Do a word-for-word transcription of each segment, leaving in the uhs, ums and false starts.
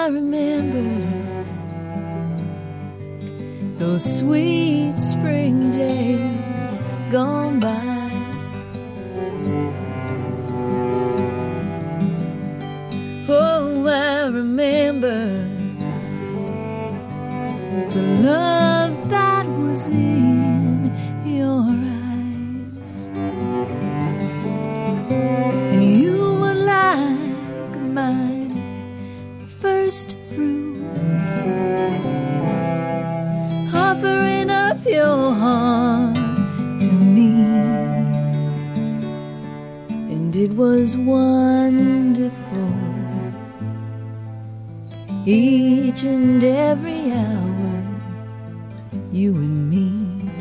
remember those sweet spring days gone by. Oh, I remember the love that was in your eyes, and you were like my first fruits, offering up your heart to me, and it was wonderful, each and every hour, you and me.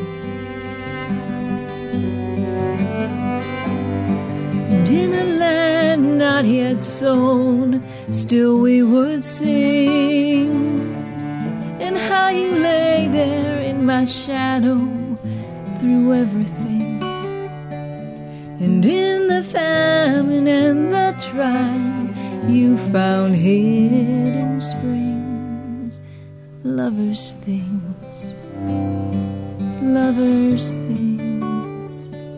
And in a land not yet sown, still we would sing, and how you lay there in my shadow through everything, and in the famine and the trial you found hidden springs, lovers' things, lovers' things.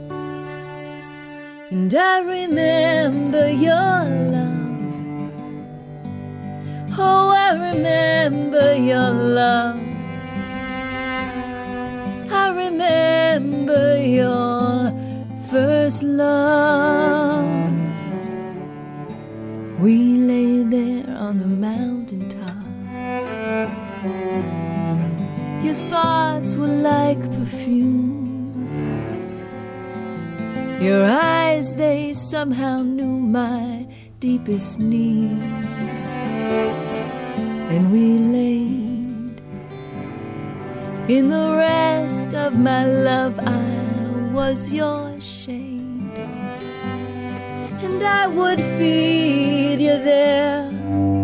And I remember your love, oh, I remember your love, I remember your first love. We lay there on the mountaintop, your thoughts were like perfume, your eyes, they somehow knew my deepest needs, and we laid in the rest of my love. I was your shade, and I would feed you there.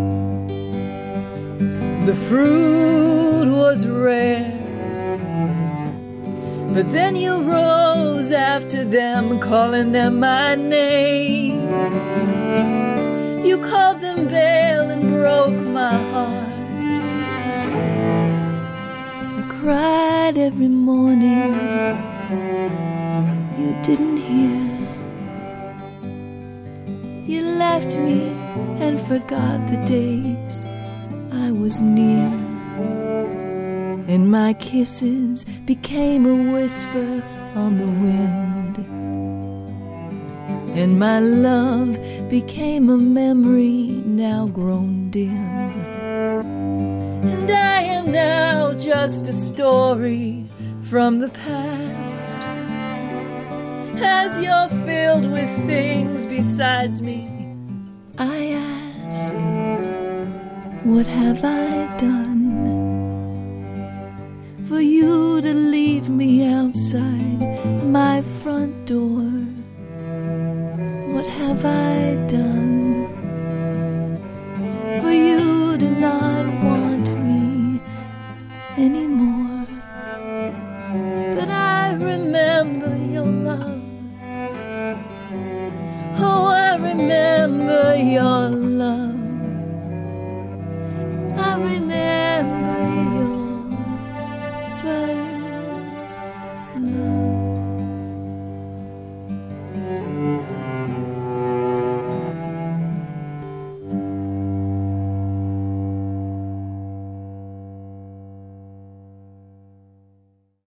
The fruit was rare, but then you rose after them, calling them my name. You called them Baal and broke my heart. I cried every morning, you didn't hear. You left me and forgot the days I was near, and my kisses became a whisper on the wind, and my love became a memory now grown dim, and I am now just a story from the past. As you're filled with things besides me, I ask, what have I done for you to leave me outside my front door? What have I